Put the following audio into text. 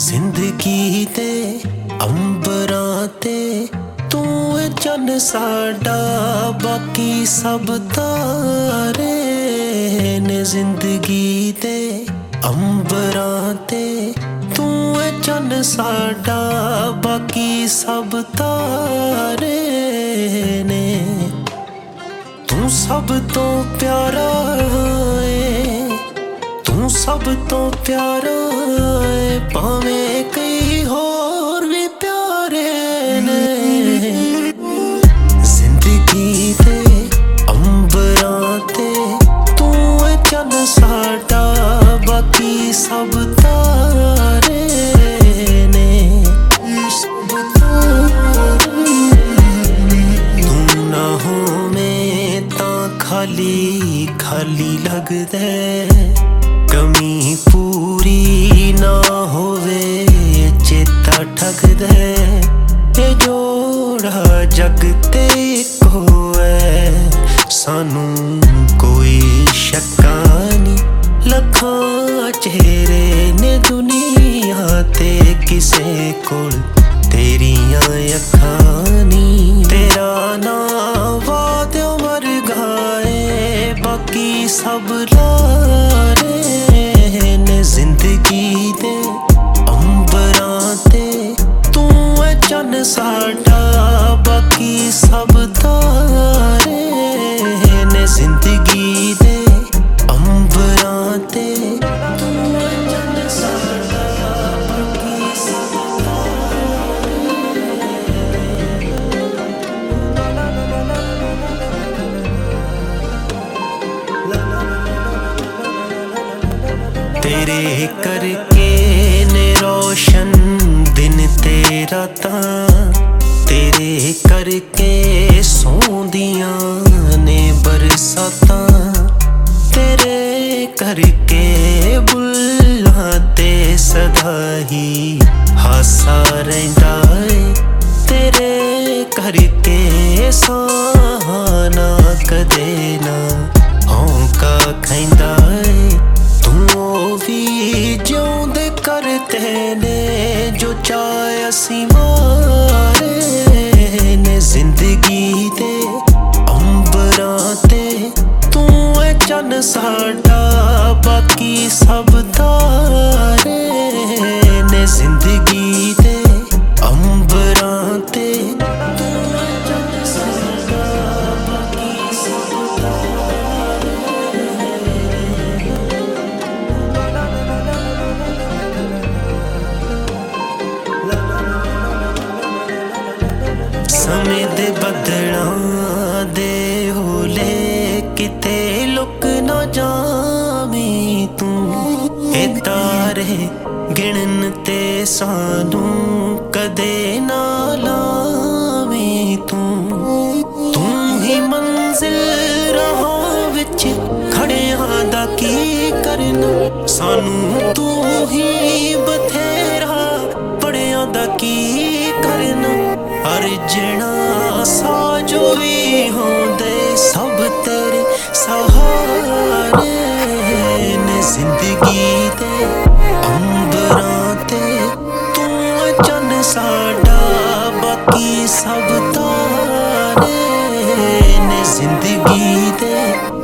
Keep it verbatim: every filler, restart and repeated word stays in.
ਜ਼ਿੰਦਗੀ ਦੇ ਅੰਬਰਾਂ ਤੇ ਤੂੰ ਏ ਚੰਨ ਸਾਡਾ, ਬਾਕੀ ਸਭ ਤਾਰੇ ਨੇ। ਜ਼ਿੰਦਗੀ ਦੇ ਅੰਬਰਾਂ ਤੇ ਤੂੰ ਏ ਚੰਨ ਸਾਡਾ, ਬਾਕੀ ਸਭ ਤਾਰੇ ਨੇ। ਤੂੰ ਸਭ ਤੋਂ ਪਿਆਰਾ ਏ, ਤੂੰ ਸਭ ਤੋਂ ਪਿਆਰਾ ਏ, ਭਾਵੇਂ ਕਈ ਹੋਰ ਵੀ ਪਿਆਰੇ ਨੇ। ਜ਼ਿੰਦਗੀ ਦੇ ਅੰਬਰਾਂ ਤੇ ਤੂੰ ਏ ਚੰਨ ਸਾਡਾ, ਬਾਕੀ ਸਭ ਤਾਰੇ ਨੇ। ਤੂੰ ਨਾ ਹੋਵੇਂ ਤਾਂ ਖਾਲੀ ਖਾਲੀ ਲੱਗਦਾ, ਕਮੀ ਪੂਰੀ ਨਾ ਹੋਵੇ ਚੇਤਾ ਠੱਗਦਾ। ਇਹ ਜੋੜਾ ਜੱਗ ਤੇ ਇੱਕੋ ਹੈ, ਸਾਨੂੰ ਕੋਈ ਸ਼ੱਕਾਂ ਨੀ। ਲੱਖਾਂ ਚਿਹਰੇ ਨੇ ਦੁਨੀਆ ਤੇ, ਕਿਸੇ ਕੋਲ ਤੇਰੀਆਂ ਅੱਖਾਂ ਨੀ। ਤੇਰਾ ਨਾਂ ਵਾਦਿਓ ਵਰਗਾ ਏ, ਬਾਕੀ ਸਭ ਲਾਰੇ ਨੇ। ਜ਼ਿੰਦਗੀ ਦੇ ਅੰਬਰਾਂ ਤੇ ਤੂੰ ਏ ਚੰਨ ਸਾਡਾ, ਬਾਕੀ ਸਭ ਤਾਰੇ ਨੇ। ਜ਼ਿੰਦਗੀ ਦੇ ਅੰਬਰਾਂ ਤੇ ਤੂੰ ਏ ਚੰਨ ਸਾਡਾ, ਬਾਕੀ ਸਭ ਤੇਰੇ ਕਰਕੇ ਨੇ ਰੋਸ਼ਨ ਦਿਨ ਤੇ ਰਾਤਾਂ, ਤੇਰੇ ਕਰਕੇ ਸੌਂਦੀਆਂ ਨੇ ਬਰਸਾਤਾਂ। ਤੇਰੇ ਕਰਕੇ ਬੁੱਲ੍ਹਾਂ ਤੇ ਸਦਾ ਹੀ ਹਾਸਾ ਰਹਿੰਦਾ ਏ। ਤੇਰੇ ਕਰਕੇ ਸਾਹ ਨਾ ਕਦੇ ਨਾ ਹੌਂਕਾ ਖੈਂਦਾ ਏ। ਤੂੰ ਉਹ ਵੀ ਜਿਉਂਦੇ ਕਰਤੇ ਨੇ, ਜੋ ਚਾਹ ਅਸੀਂ ਮਾਰੇ ਨੇ। ਜ਼ਿੰਦਗੀ ਦੇ ਅੰਬਰਾਂ ਤੇ ਤੂੰ ਏ ਚੰਨ ਸਾਡਾ, ਬਾਕੀ ਸਭ ਤਾਰੇ ਨੇ। ਜ਼ਿੰਦਗੀ ਦੇ ਅੰਬਰਾਂ ਤੇ ਤੂੰ ਏ ਚੰਨ ਸਾਡਾ, ਬਾਕੀ ਸਭ ਤਾਰੇ। ਸਮੇਂ ਦੇ ਬੱਦਲਾਂ ਦੇ ਹੋਲੇ ਕਿਤੇ ਲੁਕ ਨਾ ਜਾਵੀਂ ਤੂੰ। ਇਹ ਤਾਰੇ ਗਿਣਨ ਤੇ ਸਾਨੂੰ ਕਦੇ ਨਾ ਲਾਵੀਂ ਤੂੰ। ਤੂੰ ਹੀ ਮੰਜ਼ਿਲ ਰਾਹਾਂ ਵਿੱਚ ਖੜਿਆਂ ਦਾ ਕੀ ਕਰਨਾ, ਸਾਨੂੰ ਤੂੰ ਹੀ ਬਥੇਰਾ ਪੜਿਆਂ ਦਾ ਕੀ ਕਰਨਾ। ਅਰਜਣਾ ਸਾਜੋ ਵੀ ਹੁੰਦੇ ਸਭ ਤੇਰੇ ਸਹਾਰੇ ਨੇ। ਜ਼ਿੰਦਗੀ ਦੇ ਅੰਬਰਾਂ ਤੇ ਤੂੰ ਏ ਚੰਨ ਸਾਡਾ, ਬਾਕੀ ਸਭ ਤਾਰੇ ਨੇ। ਜ਼ਿੰਦਗੀ ਦੇ